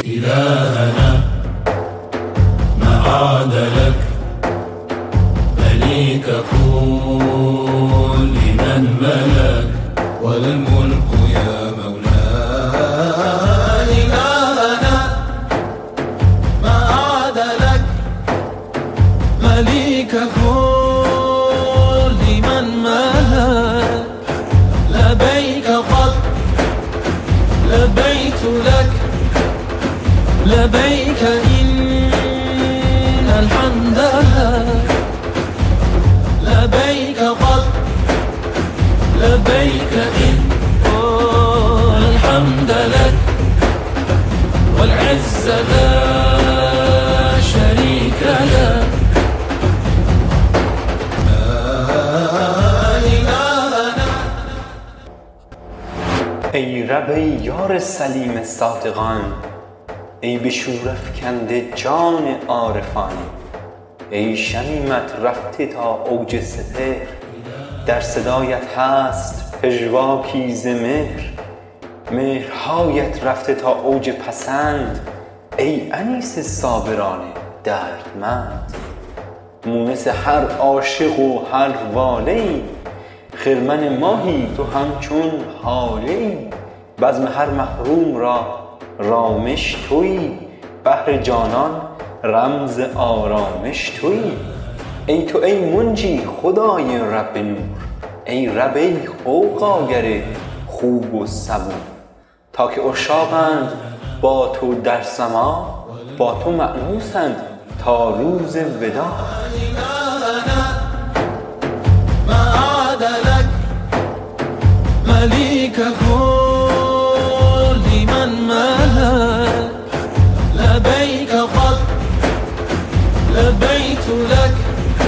إلهنا ما عاد لك مليك كل من ملك والملك يا مولاي. إلهنا ما عاد لك مليك كل من ملك لبيك قد لبيت لك لبيك إن الحمد لك لبيك قد لبيك إن الحمد لك والعز لا شريك لك. ای رب ای یار سلیم صادقان، ای به شور افکنده جان عارفان، ای شمیمت رفته تا اوج سپهر، در صدایت هست پژواکی ز مهر، مهرهایت رفته تا اوج پسند، ای انیس صابران دردمند، مونس هر عاشق و هر واله ای، خرمن ماهی تو همچون هاله ای، بزم هر محروم را رامش تویی، بحر جانان رمز آرامش تویی، ای تو ای منجی خدای رب نور، ای رب ای غوغاگر خوب و صبور، تا که عشاقند با تو در سما، با تو مأنوسند تا روز وداع. مليك كل من ملك لبيك قد لبيت لك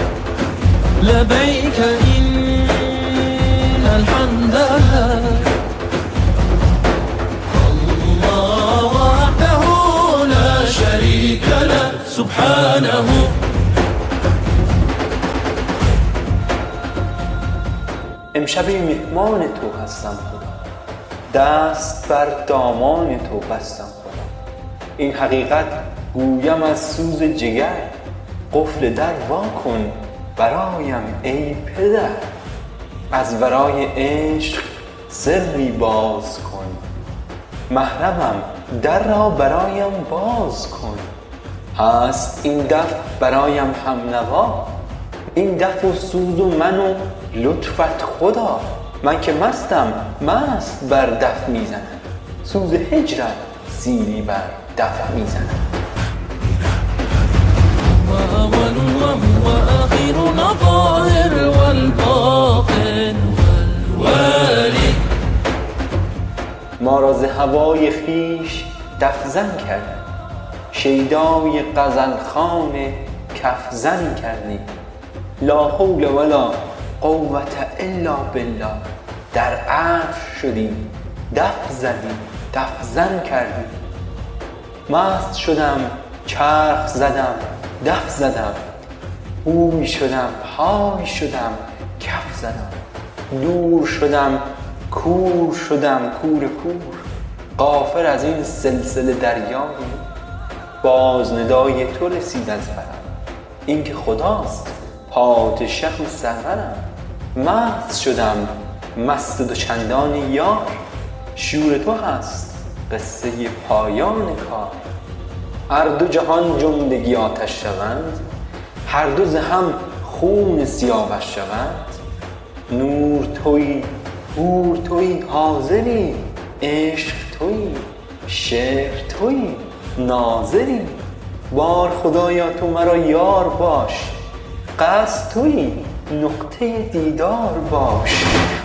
لبيك إن الحمد لك. الله وحده لا شريك له سبحانه. امشب مهمان تو هستم خدا، دست بر دامان تو بستم خدا، این حقیقت گویم از سوز جگر، قفل در وا کن برایم ای پدر، از ورای عشق سری باز کن، محرمم در را برایم باز کن، هست این دف برایم هم نوا، این دف و سوز و من و لطفت خدا، من که مستم مست بر دف میزنم، سوز هجرت سیلی بر دف میزنم. وأول وهو آخر الظاهر والباطن والوالي. ما را ز هوای خویش دف زن کردی، شیدای غزلخوان کف زن کردی، لا حول ولا قوة الا بالله، در عرش شدیم دف زدیم دف زن کردیم، مست شدم چرخ زدم دف زدم، هوی شدم های شدم کف زدم، دور شدم کور شدم کور کور، غافل از این سلسله دریایی، باز ندای تو رسید از برم، این که خداست پادشه و سرورم، مست شدم مست دو چندان یار، شور تو هست قصه پایان کار، هر دو جهان جملگی آتش شوند، هر دو ز هم خون سیاوش شوند، نور تویی حور تویی حاضری، عشق تویی شعر تویی ناظری، بار خدایا تو مرا یار باش، قصد تویی نقطه دیدار باش.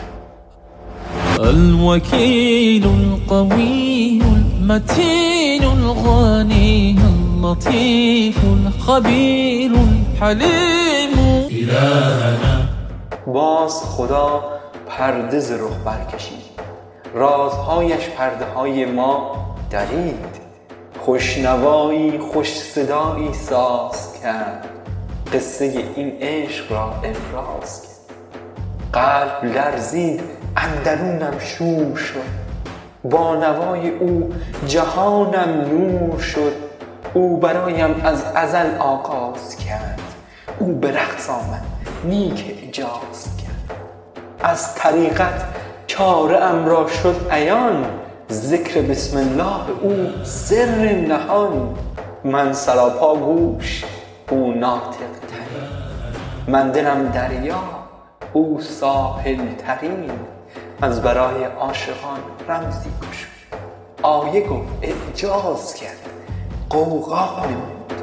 الوكيل القوي المتين الغني اللطيف الخبير الحليم. إلهنا باز خدا پرده ز رخ برکشید، رازهایش پرده های ما درید، خوشنوایی خوش صدایی ساز کرد، قصه این عشق را افراز کرد، قلب لرزید اندرونم شور شد، با نوای او جهانم نور شد. او برایم از ازل آغاز کرد، او به رقص آمد نیک اجاز کرد. از طریقت چاره ام را شد عیان، ذکر بسم الله او سر نهان. من سراپا گوش او ناطق ترین، من دلم دریا او ساحل ترین. از برای عاشقان رمزی گشود، آیه گفت اعجاز کرد غوغا نمود.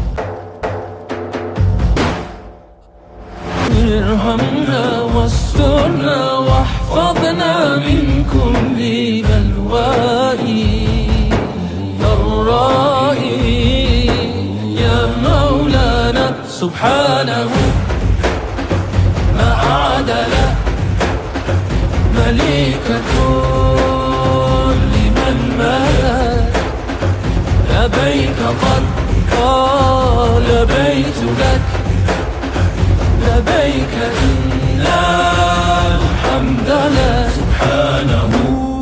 ارحمنا واسترنا واحفظنا من كل بلواء ضرائي يا مولانا سبحانه ما عادل مليكة لمن مات. لبيك قد قال لبيت لك لبيك إن الحمد لله سبحانه.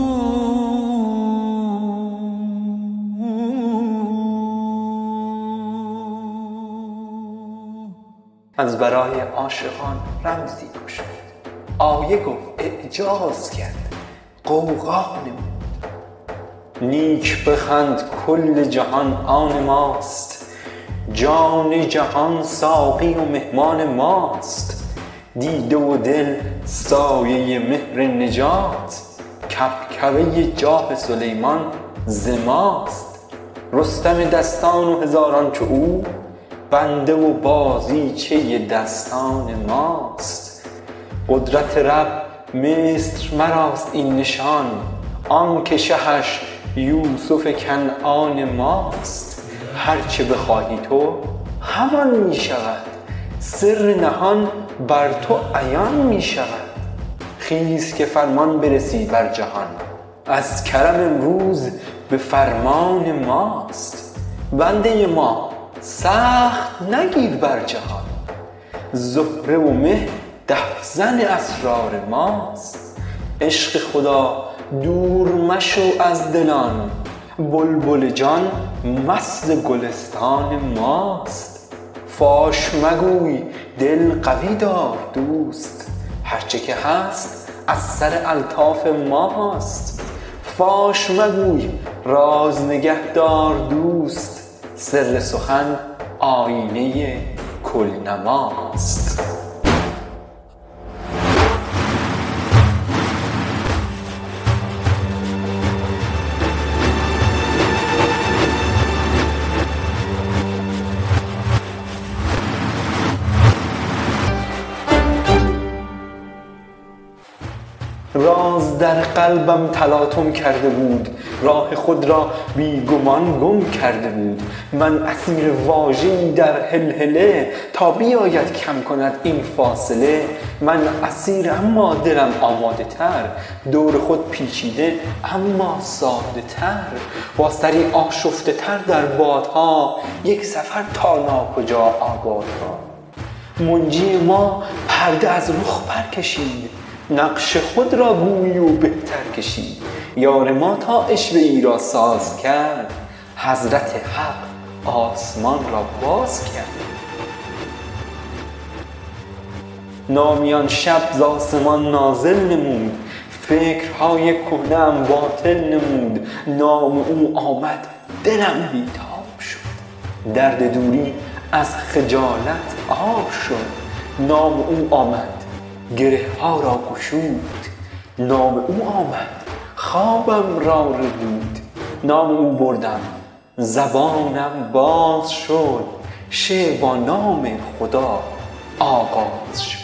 از برای عاشقان رمزی گشود، آیه گفت اعجاز کرد غوغا نمود. نیک بخند کل جهان آن ماست، جان جهان ساقی و مهمان ماست. دیده و دل سایه مهر نجات، کبکبه جاه سلیمان ز ماست. رستم دستان و هزاران چو او، بنده و بازیچه دستان ماست. قدرت رب مصر مراست این نشان، آن که شهش یوسف کنعان ماست. هرچه بخواهی تو همان می شود، سر نهان بر تو عیان می شود. خیز که فرمان برسی بر جهان، از کرم امروز به فرمان ماست. بنده ما سخت نگیر بر جهان، زهره و مه دفزن اسرار ماست. عشق خدا دور مشو از دلان، بلبل جان مست گلستان ماست. فاش مگوی دل قوی دار دوست، هرچه که هست از سر الطاف ماست. فاش مگوی راز نگه دار دوست، سر سخن آینه کل نماست. راز در قلبم تلاطم کرده بود، راه خود را بی گمان گم کرده بود. من اسیر واژه‌ای در هلهله، تا بیاید کم کند این فاصله. من اسیر اما دلم آماده تر، دور خود پیچیده اما ساده تر. با سری آشفته تر در بادها، یک سفر تا ناکجا آبادها. منجی ما پرده از رخ برکشید، نقش خود را گویی و بهتر کشید. یار ما تا عشوه‌ای را ساز کرد، حضرت حق آسمان را باز کرد. نامیان شب ز آسمان نازل نمود، فکرهای کهنه‌ام باطل نمود. نام او آمد دلم بیتاب شد، درد دوری از خجالت آب شد. نام او آمد گره ها را گشود، نام او آمد خوابم را ربود. نام او بردم زبانم باز شد، شعر با نام خدا آغاز شد.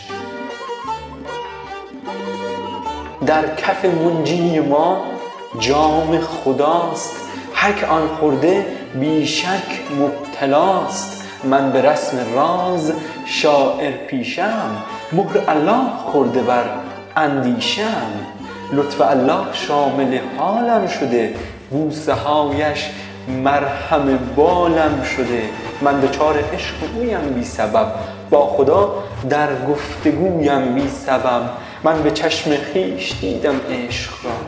در کف منجی ما جام خداست، هر که آن خورده بیشک مبتلاست. من به رسم راز شاعر پیشم، مهر الله خورده بر اندیشم. لطف الله شامل حالم شده، بوسه هایش مرهم بالم شده. من دچار عشق اویم بی سبب، با خدا در گفتگویم بی سبب. من به چشم خویش دیدم عشق را،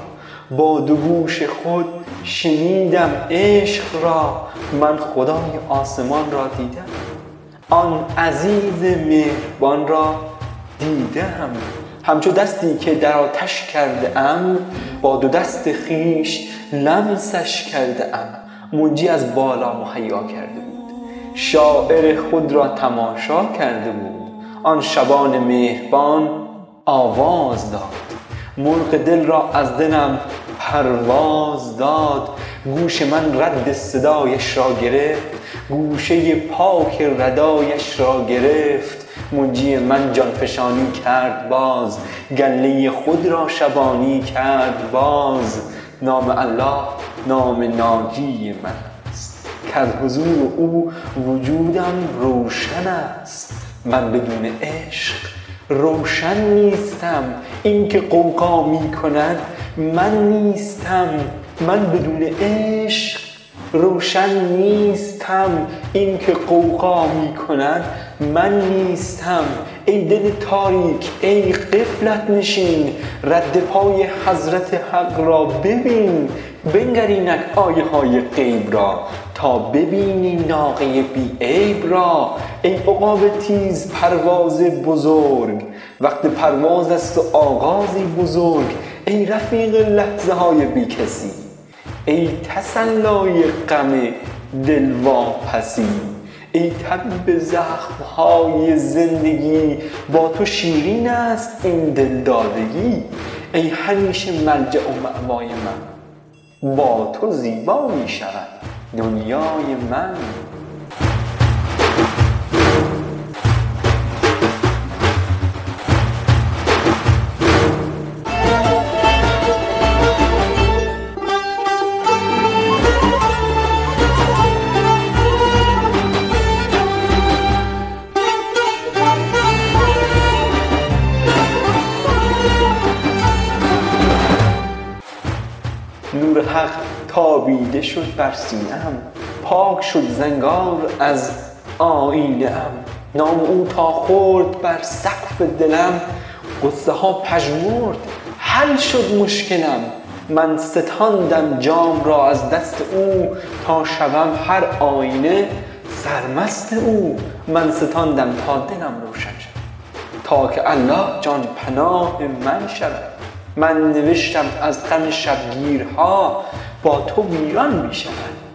با دو گوش خود شنیدم عشق را، من خدای آسمان را دیدم، آن عزیز مهربان را دیدم. همچو دستی که در آتش کرده ام، با دو دست خویش لمسش کرده ام. منجی از بالا مهیا کرده بود، شاعر خود را تماشا کرده بود. آن شبان مهربان آواز داد، مرغ دل را از دلم پرواز داد. گوش من رد صدایش را گرفت، گوشه پاک ردایش را گرفت. منجی من جانفشانی کرد باز، گله خود را شبانی کرد باز. نام الله نام ناجی من است، که از حضور او وجودم روشن است. من بدون عشق روشن نیستم، این که غوغا می کند من نیستم. من بدون عشق روشن نیستم، این که غوغا می کند من نیستم. ای دل تاریک ای غفلت نشین، رد پای حضرت حق را ببین. بنگر اینک آیه های غیب را، تا ببینی ناقه بی عیب را. ای عقاب تیز پرواز بزرگ، وقت پرواز است و آغازی بزرگ. ای رفیق لحظه های بی کسی، ای تسلای غم دل واپسی. ای طبیب زخم‌های زندگی، با تو شیرین است این دلدادگی. ای همیشه ملجأ و مأوای من، با تو زیبا می شود دنیای من. نور حق تابیده شد بر سینه‌ام، پاک شد زنگار از آیینه‌ام. نام او تا خورد بر سقف دلم، غصه ها پژمرد حل شد مشکلم. من ستاندم جام را از دست او، تا شوم هر آینه سرمست او. من ستاندم تا دلم روشن شد، تا که الله جان پناه من شود. من نوشتم از غم شبگیرها، با تو ویران می شود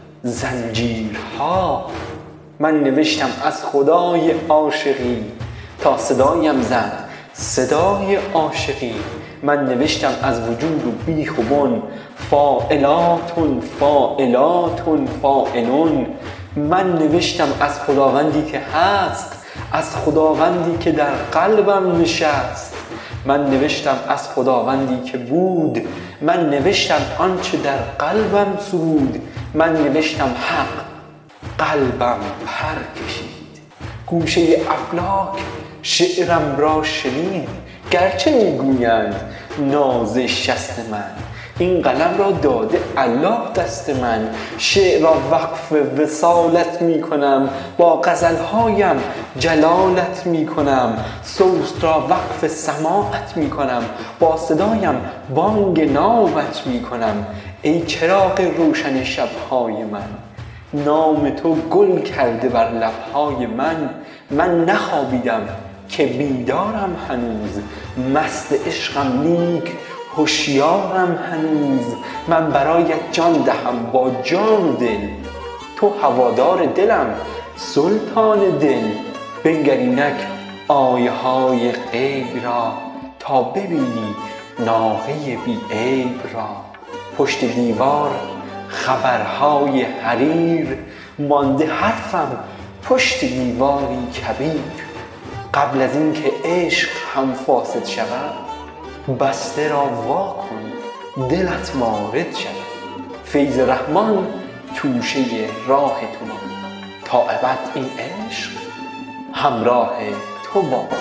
زنجیرها. من نوشتم از خدای عاشقی، تا صدایم زد صدای عاشقی. من نوشتم از وجود و بیخ و بن، فاعلاتن فاعلاتن فاعلون. من نوشتم از خداوندی که هست، از خداوندی که در قلبم نشست. من نوشتم از خداوندی که بود، من نوشتم آنچه در قلبم سرود. من نوشتم حق، قلبم پر کشید، گوشه افلاک شعرم را شنید. گرچه میگویند نازش شست من، این قلم را داده الله دست من. شعر را وقف وصالت می کنم، با غزلهایم جلالت می کنم. صوت را وقف سماعت می کنم، با صدایم بانگ ناوت می کنم. ای چراغ روشن شبهای من، نام تو گل کرده بر لبهای من. من نخوابیدم که بیدارم هنوز، مست عشقم لیک هوشیارم هنوز. من برایت جان دهم با جان و دل، تو هوادار دلم سلطان دل. بنگر اینک آیه های غیب را، تا ببینی ناقه بی عیب را. پشت دیوار خبرهای حریر، مانده حرفم پشت دیواری کبیر. قبل از این که عشق هم فاسد شود، بسته را وا کن دلت وارد شود. فیض رحمان توشه راه تو باد، تا ابد این عشق همراه تو باد.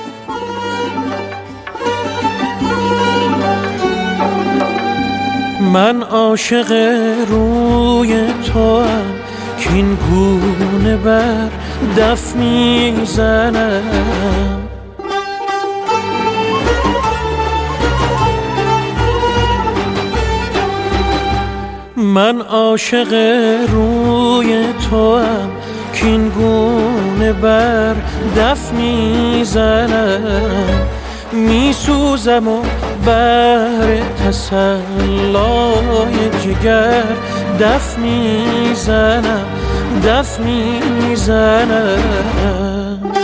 من عاشق روی توام، کین گونه بر دف میزنم. من عاشق روی توام کین گونه بر دف میزنم، میسوزم و بر تسلای جگر دف میزنم، دف میزنم.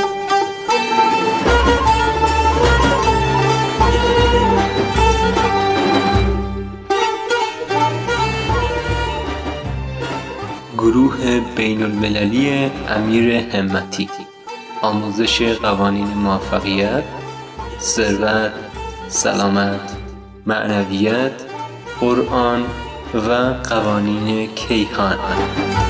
گروه بین المللی امیر همتی، آموزش قوانین موفقیت، ثروت، سلامت، معنویت، قرآن و قوانین کیهان.